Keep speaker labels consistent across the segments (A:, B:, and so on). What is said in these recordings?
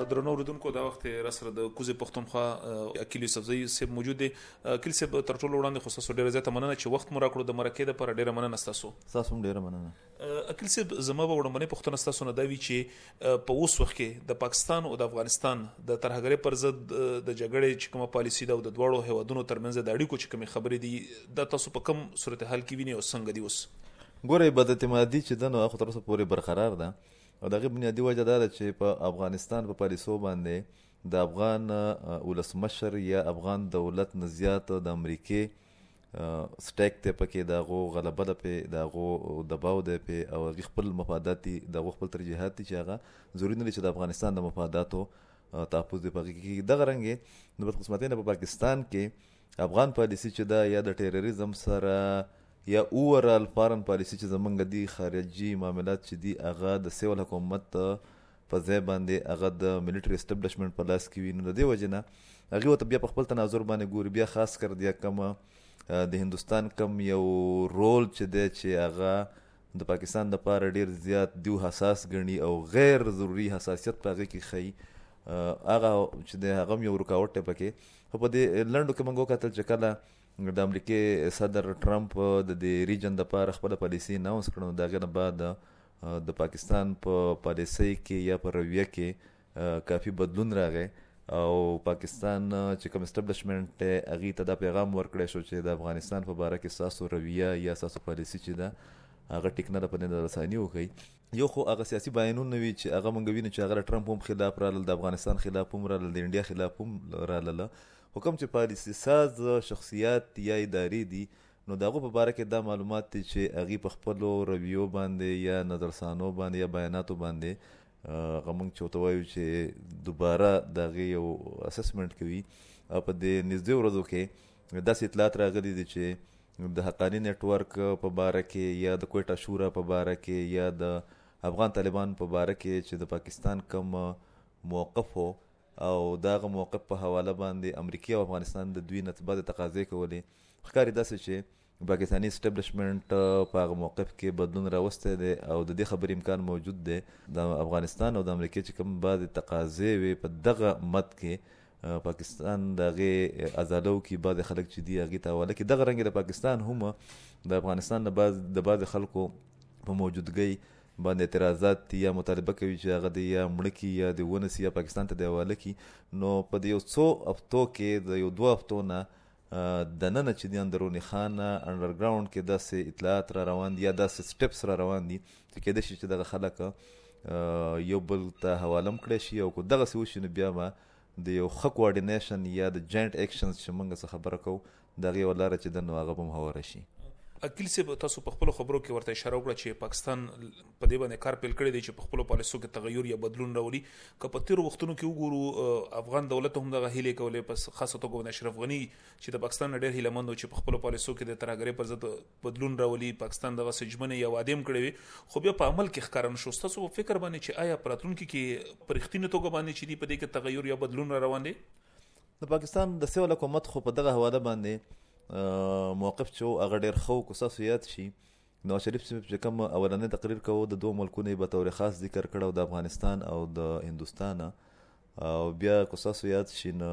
A: درنو اوریدونکو دا وخت را سره د کوزې پښتونخوا اکیل یوسفزۍ صاحب موجود دی. اکیل صاحب تر ټولو وړاندې خو تاسو ډیره زیاته مننه چې وخت مو راکړو د مرکې لپاره. ډیره مننه تاسو.
B: تاسو هم ډیره مننه.
A: اکیل صاحب زما به وړاندې پښتنه تاسو نه دا وی چې په اوس وخت کې د پاکستان او د افغانستان د ترهګرۍ پر ضد د جګړې چې کومه پالیسی ده او د دواړو هیوادونو ترمنځ د اړیکو چې کومې خبرې دي دا تاسو په کوم صورتحال کې وینئ او څنګه دي اوس؟
B: ګورئ، بد اعتمادي چې ده نو خو تر اوسه پورې برقرار ده او د هغې بنیادي وجه دا ده چې په افغانستان په پالیسو باندې د افغان ولسمشر یا افغان دولت نه زیات د امریکې سټیک دی پکې، د هغو غلبه ده پې، د هغو دباو دی پې او هغې خپل مفادات دي، د هغو خپل ترجیحات دي چې هغه ضروري نه دي چې د افغانستان د مفاداتو تحفظ دی په هغې کې کېږي. دغه رنګې د بدقسمتۍ نه په پاکستان کې افغان پالیسي چې ده یا د ټیرریزم سره یا اوورال فارن پالیسی چې زمونږ دي خارجي معاملات چې دي هغه د سیول حکومت په ځای باندې هغه د ملیټري اسټبلشمنټ په لاس کې وي. نو د دې وجې نه هغې ورته بیا په خپل تناظر باندې ګوري، بیا خاص کر د کومه د هندوستان کم یو رول چې دی چې هغه د پاکستان دپاره ډېر زیات دیو حساس ګڼي او غیر ضروري حساسیت په هغې کې ښیي، هغه چې دی هغه هم یو رکاوټ دی پکې. خو په دې لنډو کې موږ وکتل چې کله د امریکې صدر ټرمپ د دې ریجن دپاره خپله پالیسي اناونس کړه، نو د هغې نه بعد د پاکستان په پالیسۍ کې یا په رویه کې کافي بدلون راغی او پاکستان چې کوم اسټبلشمنټ دی هغې ته دا پیغام ورکړی شو چې د افغانستان په باره کې ستاسو رویه یا ستاسو پالیسي چې ده هغه ټیک نه ده، په دې رساني وښیي. یو خو هغه سیاسي بیانونه وي چې هغه موږ وینو چې هغه د ټرمپ هم خلاف رالل، د افغانستان خلاف هم رالل، د انډیا خلاف هم رالله. خو کوم چې پالیسي ساز شخصیات یا ادارې دي نو د هغو په باره کې دا معلومات دي چې هغې په خپلو رویو باندې یا نظرثانو باندې یا بیاناتو باندې هغه موږ چې ورته وایو چې دوباره د هغې یو اسسمنټ کوي. او په دې نږدې ورځو کې داسې اطلاعات راغلي دي چې د حقاني نیټورک په باره کې یا د کویټا شورا په باره کې یا د افغان طالبان په باره کې چې د پاکستان کم موقف و او د هغه موقف په حواله باندې امریکا او افغانستان د دوی نه بعضې تقاضې کولې، ښکاري داسې چې پاکستاني اسټبلشمنټ په هغه موقف کې بدلون راوستی دی او د دې خبرې امکان موجود دی د افغانستان او د امریکا چې کوم بعضې تقاضې وي په دغه مد کې پاکستان د هغې ازالو کې بعضې خلک چې دي هغې ته حواله کړي. دغه رنګې د پاکستان هم د افغانستان د بعضې خلکو په موجودګۍ باندې اعتراضات دي یا مطالبه کوي چې هغه د یا مړه کړي یا د ونسي یا پاکستان ته د حواله کړي. نو په دې یو څو هفتو کې د یو 2 هفتو نه دننه چې دي اندروني خانه انډرګراوند کې داسې اطلاعات را روان دي یا داسې سټپس را روان دي چې کېدای شي چې دغه خلک یو بل ته حواله هم کړی شي او که دغسې وشي نو بیا به د یو ښه کوارډینیشن یا د جاینټ ایکشنز چې موږ څه خبره کوو د هغې یوه لاره چې ده نو هغه به هم هواره شي.
A: اکیل صاحب تاسو په خپلو خبرو کې ورته اشاره وکړه چې پاکستان په دې باندې کار پیل کړی دی چې په خپلو پالیسو کې تغیر یا بدلون راولي. که په تېرو وختونو کې وګورو افغان دولت هم دغه هیلې کولې، په خاصه توګه اشرف غني چې د پاکستان نه ډېر هیله مند و چې په خپلو پالیسو کې د ترهګرۍ پر ضد بدلون راولي، پاکستان دغسې ژمنې یا وعدې هم کړې وې خو بیا په عمل کې ښکاره نه شو. ستاسو په فکر باندې چې آیا په راتلونکي کې په رښتینې توګه باندې چې دي په دې کې تغیر یا بدلون را روان دی؟
B: د پاکستان د سیول حکومت خو په دغه حواله باندې موقف چې هغه ډېر ښه و. که ستاسو یاد شي نواز شریف صاحب چې کوم اولنی تقریر کوو د 2 ملکونو یې به طور خاص ذکر کړی، د افغانستان او د هندوستان. او بیا که ستاسو یاد شي نو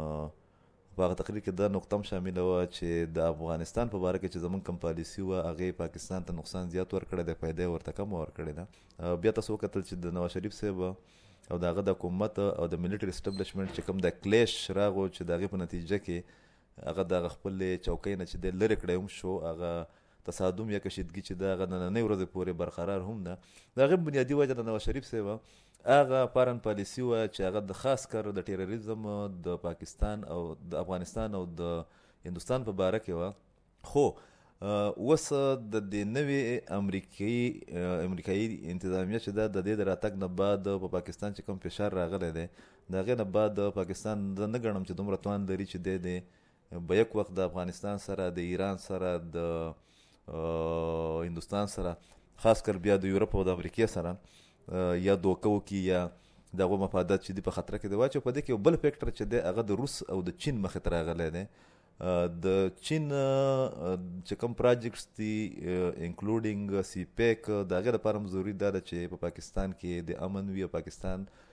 B: په هغه تقریر کې دا نقطه هم شامله وه چې د افغانستان په باره کې چې زموږ کوم پالیسي وه هغې پاکستان ته نقصان زیات ورکړی دی، فایده یې ورته کمه ورکړې ده. بیا تاسو وکتل چې د نواز شریف صاحب او د هغه د حکومت او د ملیټري اسټبلشمنټ چې کوم د کلیش راغو چې د هغې په نتیجه کې هغه د هغه خپلې چوکۍ نه چې دی لرې کړی هم شو، هغه تصادم یا کشیدګي چې ده هغه نننۍ ورځې پورې برقرار هم ده. د هغې بنیادي وجه د نواز شریف صاحب هغه فارن پالیسي وه چې هغه د خاص کر د ټیرریزم د پاکستان او د افغانستان او د هندوستان په باره کې وه. خو اوس د دې نوې امریکایي انتظامیه چې ده د دې د راتګ نه بعد په پاکستان چې کوم فشار راغلی دی د هغې نه بعد پاکستان زه نه ګڼم چې دومره توان لري چې دی په یک وخت د افغانستان سره، د ایران سره، د هندوستان سره، خاص کر بیا د یورپ او د امریکې سره یا دوکه وکړي یا د هغو مفادات چې دي په خطره کې دی واچو. په دې کې یو بل فیکټر چې دی هغه د روس او د چین مخې ته راغلی دی. د چین چې کوم پراجیکټس دي انکلوډینګ سی پیک د هغې لپاره هم ضروري دا ده چې په پاکستان کې د امن وي او پاکستان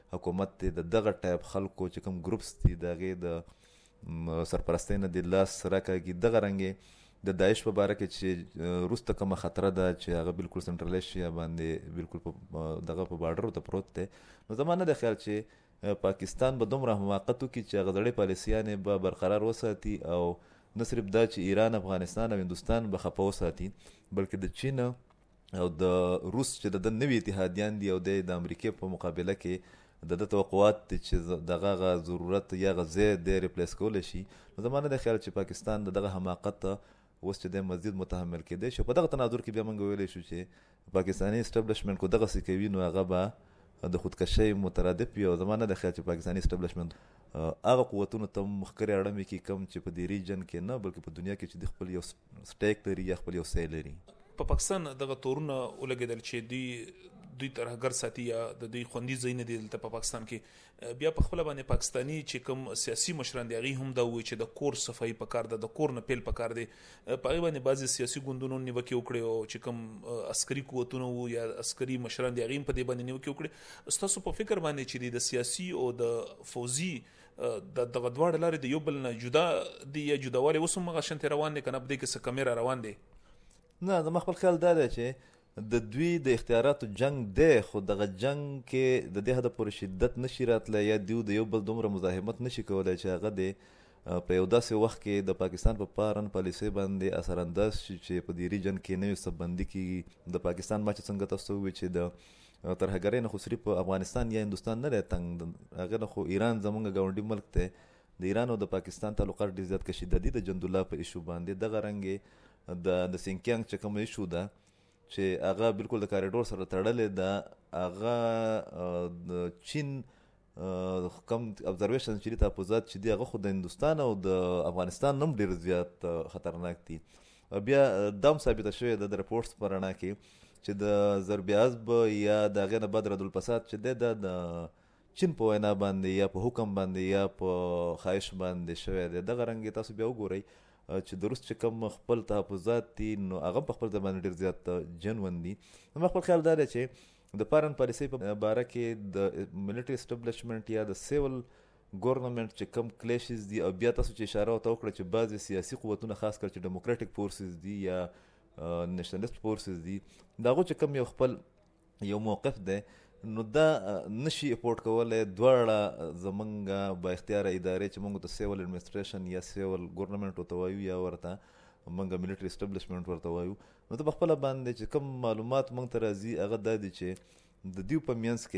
B: حکومت دی د دغه ټایپ خلکو چې کوم ګروپس دي د هغې د سرپرستۍ نه د لاس راکاږي. دغه رنګې د داعش په باره کې چې وروسته کومه خطره ده چې هغه بالکل سنټرلایز شي باندې بالکل دغه په بارډرو ته پروت دی، نو زما نه دی خیال چې پاکستان به دومره حماقت وکړي چې هغه زړې پالیسیانې به برقرار وساتي او نه صرف دا چې ایران، افغانستان او هندوستان به خفه وساتي، بلکې د چین او د روس چې د نوي اتحادیان دي او د امریکې په مقابله کې د توقعات دي چې دغه ضرورت یا غزه د ریپلیس کولی شي، نو زما نه دی خیال چې پاکستان د دغه حماقت اوس چې د مزید متحمل کېدی شي. په دغه تناظر کې بیا موږ ویلی شو چې پاکستاني اسټابلیشمنټ کو دغسې کوي نو هغه به د خودکشۍ مترادف وي، او زما نه دی خیال چې پاکستاني اسټابلیشمنټ هغه قوتونو ته مخکرې اړمې کړي کوم چې په دې ریجن کې نه بلکې په دنیا کې چې د خپل یو سټیک لري یا خپل یو سی لري.
A: په پاکستان دغه تورونه ولګېدل چې دوی ترهګر ساتي یا د دوی خوندي ځایونه دي دلته په پاکستان کې، بیا په خپله باندې پاکستاني چې کوم سیاسي مشران دي هغې هم دا ووایي چې د کور صفایي پکار ده، د کور نه پیل پکار دی. په هغې باندې بعضې سیاسي ګوندونو نیوکې وکړې او چې کوم عسکري قوتونه وو یا عسکري مشران دي هغې هم په دې باندې نیوکې وکړې. ستاسو په فکر باندې چې د سیاسي او د فوزي دغه دواړه لارې د یو بل نه جدا دي یا جداوالی اوس هم هغه شانتې روان دی که نه په دې کې څه کمې را روان دی؟
B: نه، زما خپل خیال دا دی چې د دوی د اختیاراتو جنگ دی، خو دغه جنگ کې د دې حده پورې شدت نشي راتلی یا دوی د یو بل دومره مزاحمت نشي کولی چې هغه د په یو داسې وخت کې د پاکستان په فارن پالیسۍ باندې اثرانداز شي چې په دې ریجن کې نوې سببندي کېږي. د پاکستان ما چې څنګه تاسو ووایي چې د ترهګرۍ نه خو صرف افغانستان یا هندوستان نه دی تنګ، هغې نه خو ایران زموږ ګاونډي ملک دی. د ایران او د پاکستان تعلقات ډېر زیات کشیدګي د جندالله په ایشو باندې. دغه رنګې د سینکیانګ چې کومه ایشو ده چې هغه بالکل د کاریډور سره تړلې ده، هغه د چین کم ابزرویشن چې دي تحفظات چې دي هغه خو د هندوستان او د افغانستان هم ډېر زیات خطرناک دي. بیا دا هم ثابته شوې ده د رپورټس په رڼا کې چې د ضرب عضب یا د هغې نه بعد ردالفساد چې دی دا د چین په وینا باندې یا په حکم باندې یا په خواهش باندې شوی دی. دغه رنګ تاسو بیا وګورئ چې د روس چې کوم خپل تحفظات دي نو هغه په خپل ځای باندې ډېر زیات جنون دي. زما خپل خیال دا دی چې د فارن پالیسۍ په باره کې د ملټري اسټابلیشمنټ یا د سیول ګورنمنټ چې کوم کلیشز دي، او بیا تاسو چې اشاره ورته وکړه چې بعضې سیاسي قوتونه خاص کر چې ډیموکراټیک فورسز دي یا نیشنلیست فورسز دي د هغو چې کوم یو خپل یو موقف دی نو دا نشي افورډ کولی دواړه زمونږ با اختیاره ادارې چې مونږ ته سیول اډمنسټریشن یا سیول ګورنمنټ ورته وایو یا ورته مونږ ملټري اسټابلیشمنټ ورته وایو، نو ته په خپله باندې چې کوم معلومات مونږ ته راځي هغه دا دي چې د دوی په منځ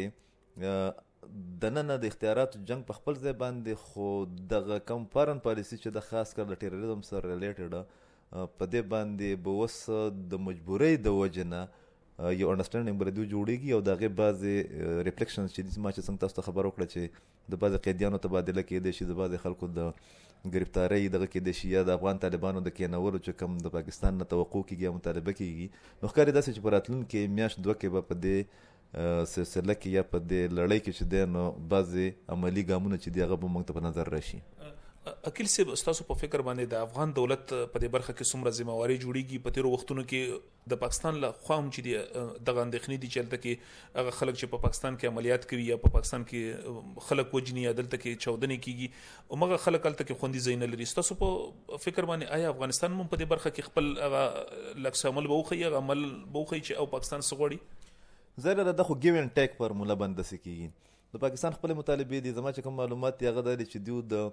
B: کې دننه د اختیاراتو جنگ په خپل ځای باندې، خو دغه کوم فارن پالیسي چې د خاص کر د ټیرریزم سره ریلیټډ په دې باندې به اوس د مجبورۍ د وجې نه یو انډرسټینډینګ به دوی جوړېږي او د هغې بعضې ریفلیکشنز چې دي ما چې څنګه تاسو ته خبر وکړه چې د بعضې قیدیانو تبادله کېدی شي، د بعضې خلکو د ګرفتارۍ دغه کېدی شي یا د افغان طالبانو د کېنولو چې کوم د پاکستان نه توقع کېږي یا مطالبه کېږي، نو ښکاري داسې چې په راتلونکې میاشت دوه کې به په دې سلسله کې یا په دې لړۍ کې چې دی نو بعضې عملي ګامونه چې دي هغه به موږ ته په نظر راشي.
A: اکیل صاحب، ستاسو په فکر باندې د افغان دولت په دې برخه کې څومره ذمہواري جوړیږي؟ په تیرو وختونو کې د پاکستان له خوا هم چې دي دغه اندېښنې دي چې هلته کې هغه خلک چې په پاکستان کې عملیات کوي یا په پاکستان کې خلک وجني یا دلته کې چاودنې کېږي همغه خلک هلته کې خوندي ځای نه لري. ستاسو په فکر باندې آیا افغانستان هم په دې برخه کې خپل هغه لکس عمل به وښیي، هغه عمل به وښیي چې او پاکستان څه غواړي؟
B: ظاهره ده خو ګیو اینډ ټیک فارموله باندې داسې کېږي. د پاکستان خپلې مطالبې دي، زما چې کوم معلومات دي هغه دا دي چې دوی د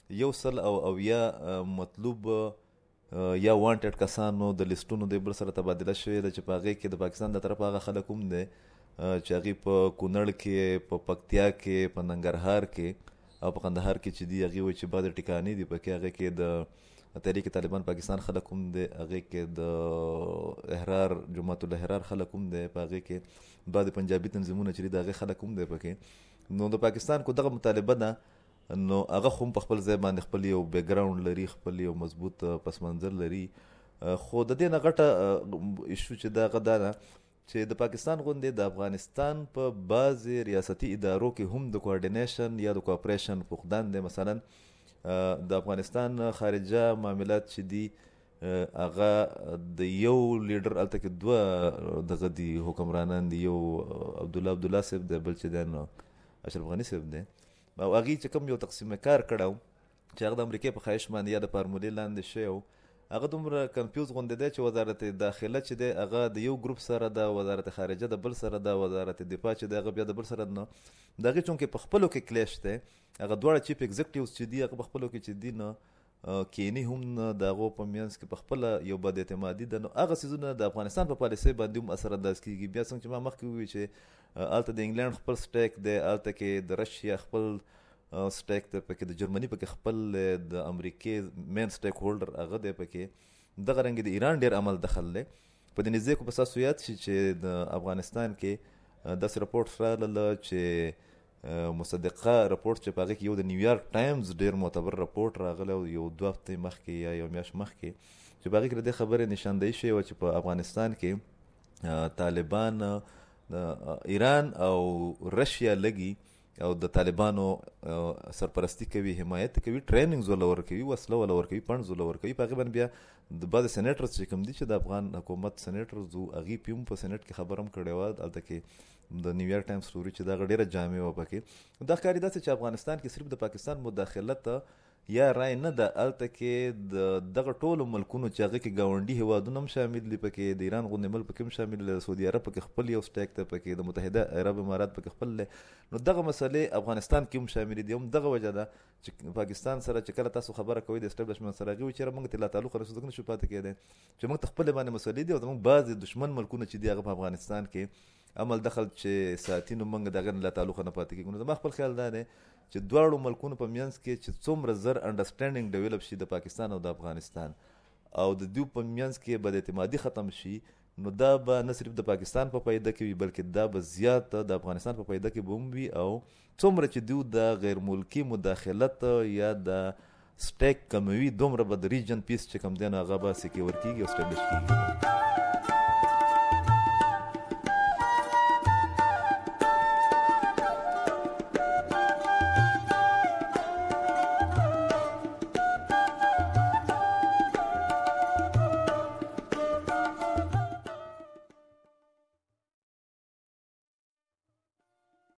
B: 100 مطلوب یا وانټډ کسانو د لیسټونو د بل سره تبادله شوې ده چې په هغې کې د پاکستان د طرفه هغه خلک هم دی چې هغې په کونړ کې، په پکتیا کې، په ننګرهار کې او په قندهار کې چې دي هغې وایي چې بعضې ټکانې دي پکې، هغې کې د تحریک طالبان پاکستان خلک هم دی، هغې کې د احرار جماعت الاحرار خلک هم دی، په هغې کې بعضې پنجابي تنظیمونه چې دي د هغې خلک هم دی پکې. نو د پاکستان کو دغه مطالبه ده نو هغه خو په خپل ځای باندې خپل یو بیک ګراوند لري، خپل یو مضبوط پس منظر لري، خو د دې نه غټه ایشو چې دا هغه دا ده چې د پاکستان غوندې د افغانستان په بعضې ریاستي ادارو کې هم د کوارډینیشن یا د کوآپریشن فقدان دی. مثلا د افغانستان خارجه معاملات چې دي هغه د یو لیډر هلته کې دوه دغه دي حکمرانان دي، یو عبدالله صاحب دی، بل چې دی نو اشرف غني صاحب دی او هغې چې کوم یو تقسیم کار کړی و چې هغه د امریکې په خواهش باندې یا د فارمولې لاندې شوی و هغه دومره کنفیوز غوندې دی چې وزارت داخله چې دی هغه د یو ګروپ سره ده، وزارت خارجه د بل سره ده، وزارت دفاع چې دی هغه بیا د بل سره نه د هغې چونکې په خپلو کې کلیش دی هغه دواړه چیف ایگزیکټیوز چې دي هغه په خپلو کې چې دي نه کینی هم نه د هغو په منځ کې په خپله یو بد اعتمادي ده. نو هغه څیزونه د افغانستان په پالیسۍ باندې هم اثر انداز کېږي. بیا څنګه چې ما مخکې وویل چې هلته د انګلینډ خپل سټیک دی، هلته کې د رشیا خپل سټیک دی، پکې د جرمني پکې خپل د امریکې مین سټیک هولډر هغه دی پکې، دغه رنګې د ایران ډېر عمل دخل دی. په دې نږدې کو به ستاسو یاد شي چې د افغانستان کې داسې رپورټ راغله چې مصدقه رپورټ چې په هغې کې یو د نیویارک ټایمز ډېر معتبر رپورټ راغلی او یو 2 هفتې مخکې یا یو میاشت مخکې چې په هغې کې د دې خبرې نشاندهي شوې وه چې په افغانستان کې طالبان ایران او رشیا لګي او د طالبانو سرپرستی کوي، حمایت کوي، ټریننګز ولا ورکوي، وسله ولا ورکوي، پنډز ولا ورکوي. په هغې باندې بیا د بعضې سینیټرز چې کوم دي چې د افغان حکومت سینیټرز وو هغې پې هم په سینیټ کې خبره هم کړې وه هلته کې د نیویارک ټایمز سټوري چې دغه ډېره جامع وه پکې. دا ښکاري داسې چې افغانستان کې صرف د پاکستان مداخلت یا رای نه ده، هلته کې د دغه ټولو ملکونو چې هغه کې ګاونډي هېوادونه هم شامل دي پکې، د ایران غوندې ملک پکې هم شامل دی، د سعودي عرب پکې خپل یو سټیک دی پکې، د متحده عرب امارات پکې خپل دی. نو دغه مسلې افغانستان کې هم شامل دي. هم دغه وجه ده چې پاکستان سره چې کله تاسو خبره کوئ د اسټابلیشمنټ سره هغې وایي چې موږ ته لا تعلق رسو ځکه نشو پاتې کېدی چې موږ ته خپلې باندې مسلې دي او زموږ بعضې دشمن ملکونه چې دي هغه په افغانستان کې عمل دخل چې ساتي نو موږ د هغې نه لا تعلقه نه پاتې کېږو. نو زما خپل خیال دا دی چې دواړو ملکونو په منځ کې چې څومره زر انډرسټینډینګ ډیولپ شي د پاکستان او د افغانستان او د دوی په منځ کې بد اعتمادي ختم شي، نو دا به نه صرف د پاکستان په فایده کې وي بلکې دا به زیات د افغانستان په فایده کې به هم وي. او څومره چې دوی د غیر ملکي مداخلت یا د سټیک کموي دومره به د ریجن پیس چې کوم دی نو هغه به سکیور کېږي او سټیبلش کېږي.